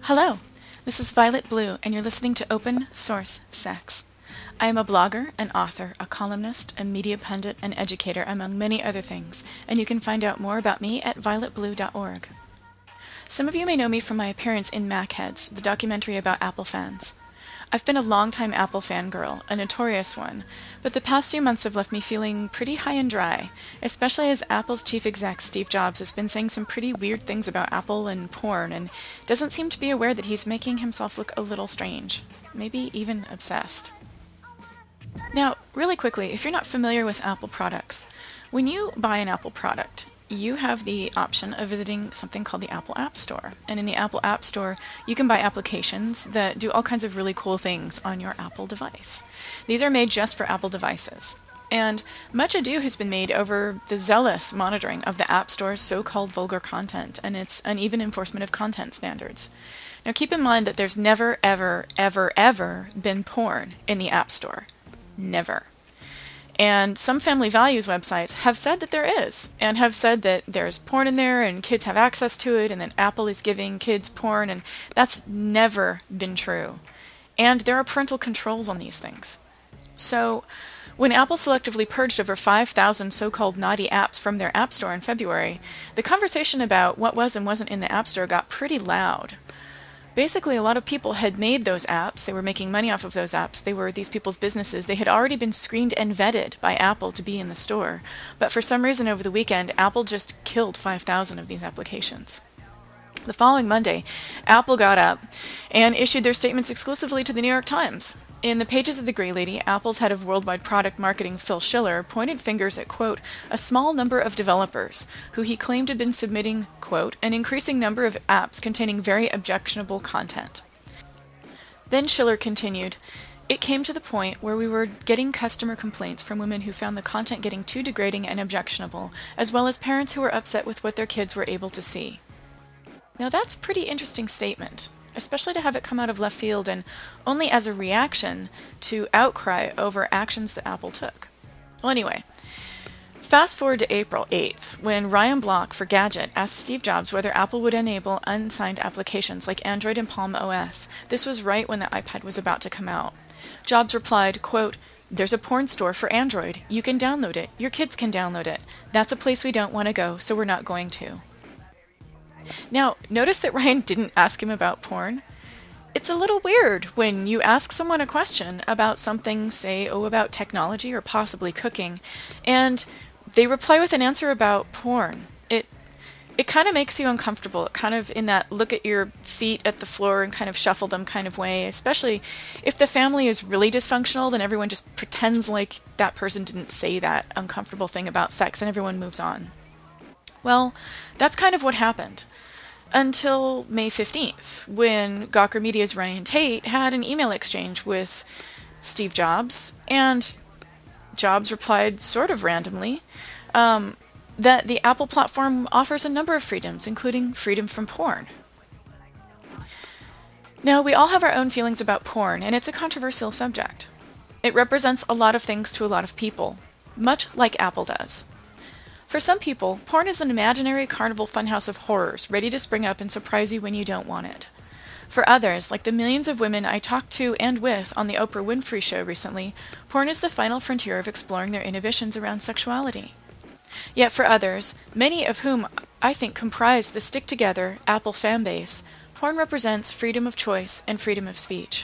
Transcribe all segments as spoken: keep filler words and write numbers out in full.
Hello, this is Violet Blue, and you're listening to Open Source Sex. I am a blogger, an author, a columnist, a media pundit, and educator, among many other things, and you can find out more about me at violet blue dot org. Some of you may know me from my appearance in MacHeads, the documentary about Apple fans. I've been a longtime Apple fangirl, a notorious one, but the past few months have left me feeling pretty high and dry, especially as Apple's chief exec, Steve Jobs, has been saying some pretty weird things about Apple and porn, and doesn't seem to be aware that he's making himself look a little strange, maybe even obsessed. Now, really quickly, if you're not familiar with Apple products, when you buy an Apple product, you have the option of visiting something called the Apple App Store. And in the Apple App Store, you can buy applications that do all kinds of really cool things on your Apple device. These are made just for Apple devices. And much ado has been made over the zealous monitoring of the App Store's so-called vulgar content and its uneven enforcement of content standards. Now keep in mind that there's never, ever, ever, ever been porn in the App Store. Never. And some family values websites have said that there is, and have said that there's porn in there and kids have access to it, and that Apple is giving kids porn, and that's never been true. And there are parental controls on these things. So, when Apple selectively purged over five thousand so-called naughty apps from their App Store in February, the conversation about what was and wasn't in the App Store got pretty loud. Basically, a lot of people had made those apps. They were making money off of those apps. They were these people's businesses. They had already been screened and vetted by Apple to be in the store. But for some reason over the weekend, Apple just killed five thousand of these applications. The following Monday, Apple got up and issued their statements exclusively to the New York Times. In the pages of the Grey Lady, Apple's head of worldwide product marketing, Phil Schiller, pointed fingers at, quote, a small number of developers who he claimed had been submitting, quote, an increasing number of apps containing very objectionable content. Then Schiller continued, it came to the point where we were getting customer complaints from women who found the content getting too degrading and objectionable, as well as parents who were upset with what their kids were able to see. Now that's a pretty interesting statement, especially to have it come out of left field and only as a reaction to outcry over actions that Apple took. Well, anyway, fast forward to April eighth, when Ryan Block for Gadget asked Steve Jobs whether Apple would enable unsigned applications like Android and Palm O S. This was right when the iPad was about to come out. Jobs replied, quote, there's a porn store for Android. You can download it. Your kids can download it. That's a place we don't want to go, so we're not going to. Now, notice that Ryan didn't ask him about porn. It's a little weird when you ask someone a question about something, say, oh, about technology or possibly cooking, and they reply with an answer about porn. It it kind of makes you uncomfortable, kind of in that look at your feet at the floor and kind of shuffle them kind of way, especially if the family is really dysfunctional, then everyone just pretends like that person didn't say that uncomfortable thing about sex and everyone moves on. Well, that's kind of what happened. Until May fifteenth, when Gawker Media's Ryan Tate had an email exchange with Steve Jobs, and Jobs replied sort of randomly um, that the Apple platform offers a number of freedoms, including freedom from porn. Now, we all have our own feelings about porn, and it's a controversial subject. It represents a lot of things to a lot of people, much like Apple does. For some people, porn is an imaginary carnival funhouse of horrors, ready to spring up and surprise you when you don't want it. For others, like the millions of women I talked to and with on the Oprah Winfrey Show recently, porn is the final frontier of exploring their inhibitions around sexuality. Yet for others, many of whom I think comprise the stick-together Apple fanbase, porn represents freedom of choice and freedom of speech.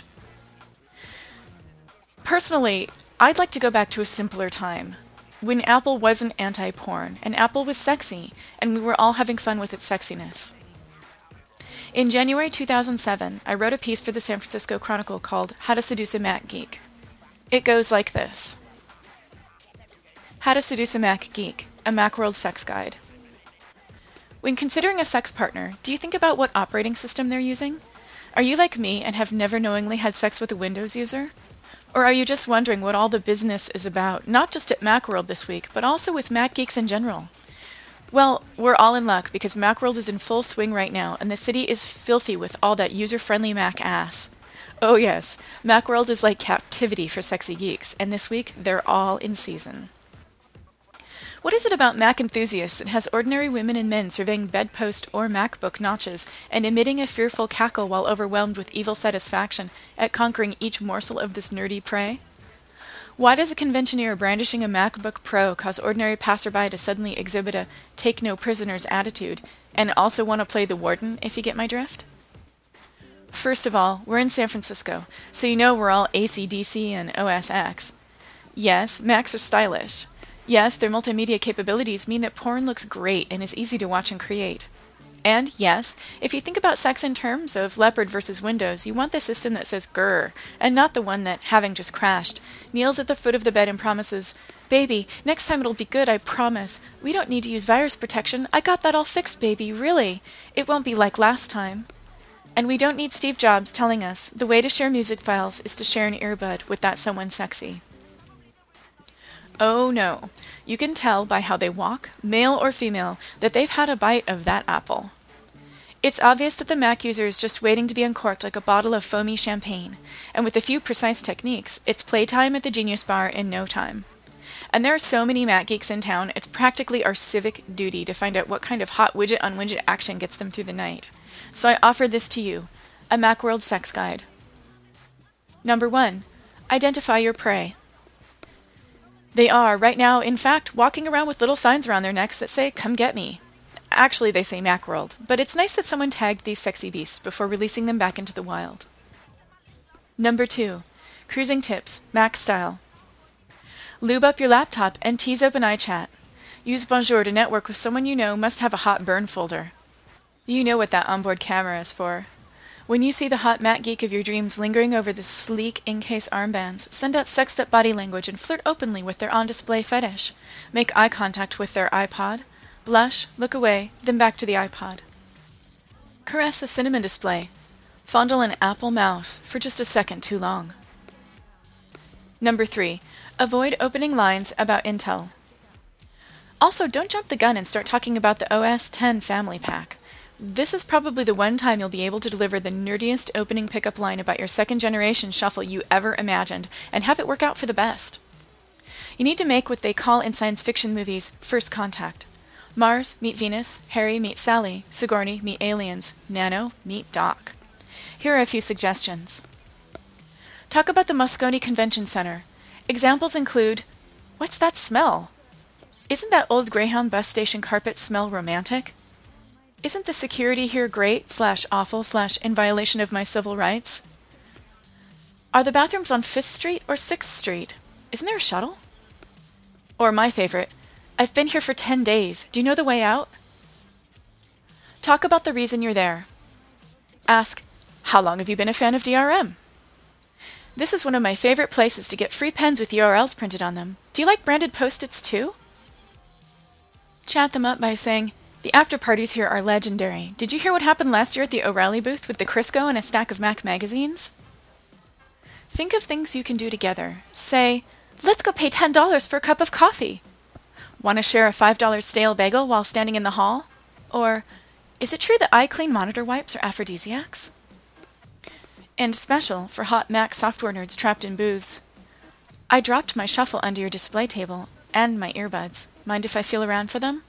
Personally, I'd like to go back to a simpler time, when Apple wasn't anti-porn, and Apple was sexy, and we were all having fun with its sexiness. In January two thousand seven, I wrote a piece for the San Francisco Chronicle called How to Seduce a Mac Geek. It goes like this. How to Seduce a Mac Geek, a Macworld Sex Guide. When considering a sex partner, do you think about what operating system they're using? Are you like me and have never knowingly had sex with a Windows user? Or are you just wondering what all the business is about, not just at Macworld this week, but also with Mac geeks in general? Well, we're all in luck because Macworld is in full swing right now, and the city is filthy with all that user-friendly Mac ass. Oh yes, Macworld is like captivity for sexy geeks, and this week they're all in season. What is it about Mac enthusiasts that has ordinary women and men surveying bedpost or MacBook notches and emitting a fearful cackle while overwhelmed with evil satisfaction at conquering each morsel of this nerdy prey? Why does a conventioneer brandishing a MacBook Pro cause ordinary passerby to suddenly exhibit a take-no-prisoners attitude and also want to play the warden, if you get my drift? First of all, we're in San Francisco, so you know we're all A C D C and O S X. Yes, Macs are stylish. Yes, their multimedia capabilities mean that porn looks great and is easy to watch and create. And yes, if you think about sex in terms of Leopard versus Windows, you want the system that says grrr, and not the one that, having just crashed, kneels at the foot of the bed and promises, "Baby, next time it'll be good, I promise. We don't need to use virus protection. I got that all fixed, baby, really. It won't be like last time." And we don't need Steve Jobs telling us the way to share music files is to share an earbud with that someone sexy. Oh no, you can tell by how they walk, male or female, that they've had a bite of that apple. It's obvious that the Mac user is just waiting to be uncorked like a bottle of foamy champagne, and with a few precise techniques, it's playtime at the Genius Bar in no time. And there are so many Mac geeks in town, it's practically our civic duty to find out what kind of hot widget-on-widget action gets them through the night. So I offer this to you, a Macworld sex guide. Number one, identify your prey. They are, right now, in fact, walking around with little signs around their necks that say, "Come get me." Actually, they say Macworld, but it's nice that someone tagged these sexy beasts before releasing them back into the wild. Number two, cruising tips, Mac style. Lube up your laptop and tease open iChat. Use Bonjour to network with someone you know must have a hot burn folder. You know what that onboard camera is for. When you see the hot Mac geek of your dreams lingering over the sleek in-case armbands, send out sexed-up body language and flirt openly with their on-display fetish. Make eye contact with their iPod. Blush, look away, then back to the iPod. Caress a cinnamon display. Fondle an Apple mouse for just a second too long. Number three, avoid opening lines about Intel. Also, don't jump the gun and start talking about the O S ten family pack. This is probably the one time you'll be able to deliver the nerdiest opening pickup line about your second-generation shuffle you ever imagined, and have it work out for the best. You need to make what they call in science fiction movies first contact. Mars, meet Venus. Harry, meet Sally. Sigourney, meet aliens. Nano, meet Doc. Here are a few suggestions. Talk about the Moscone Convention Center. Examples include, what's that smell? Isn't that old Greyhound bus station carpet smell romantic? Isn't the security here great slash awful slash in violation of my civil rights? Are the bathrooms on fifth Street or sixth Street? Isn't there a shuttle? Or my favorite, I've been here for ten days. Do you know the way out? Talk about the reason you're there. Ask, how long have you been a fan of D R M? This is one of my favorite places to get free pens with U R Ls printed on them. Do you like branded Post-its too? Chat them up by saying, the after-parties here are legendary. Did you hear what happened last year at the O'Reilly booth with the Crisco and a stack of Mac magazines? Think of things you can do together. Say, let's go pay ten dollars for a cup of coffee. Want to share a five dollar stale bagel while standing in the hall? Or, is it true that iClean monitor wipes are aphrodisiacs? And special for hot Mac software nerds trapped in booths. I dropped my shuffle under your display table and my earbuds. Mind if I feel around for them?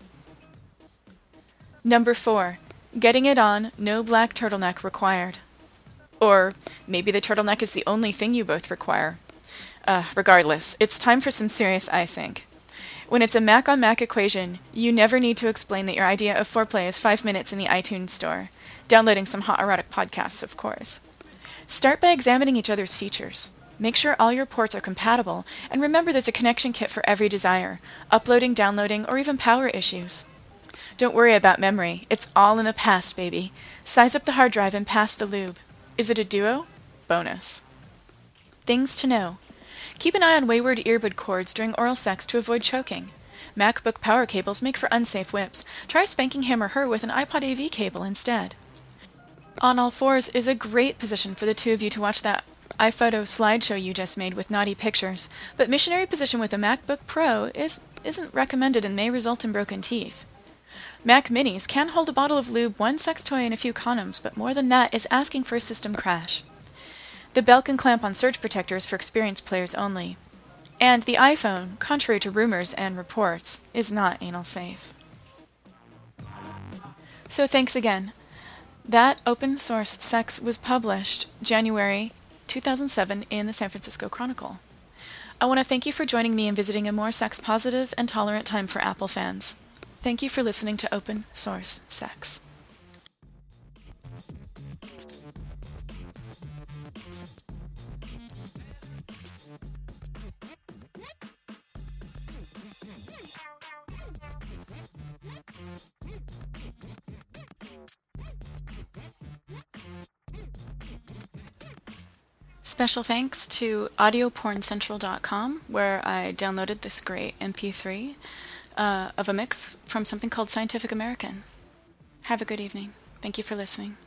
Number four, getting it on, no black turtleneck required. Or maybe the turtleneck is the only thing you both require. Uh, regardless, it's time for some serious eye-sync. When it's a Mac-on-Mac equation, you never need to explain that your idea of foreplay is five minutes in the iTunes store. Downloading some hot erotic podcasts, of course. Start by examining each other's features. Make sure all your ports are compatible, and remember there's a connection kit for every desire, uploading, downloading, or even power issues. Don't worry about memory. It's all in the past, baby. Size up the hard drive and pass the lube. Is it a duo? Bonus. Things to know. Keep an eye on wayward earbud cords during oral sex to avoid choking. MacBook power cables make for unsafe whips. Try spanking him or her with an iPod A V cable instead. On all fours is a great position for the two of you to watch that iPhoto slideshow you just made with naughty pictures, but missionary position with a MacBook Pro is, isn't recommended and may result in broken teeth. Mac Minis can hold a bottle of lube, one sex toy, and a few condoms, but more than that is asking for a system crash. The belt can clamp on surge protectors for experienced players only. And the iPhone, contrary to rumors and reports, is not anal safe. So thanks again. That open source sex was published January two thousand seven in the San Francisco Chronicle. I want to thank you for joining me in visiting a more sex-positive and tolerant time for Apple fans. Thank you for listening to Open Source Sex. Special thanks to audio porn central dot com, where I downloaded this great M P three uh, of a mix from something called Scientific American. Have a good evening. Thank you for listening.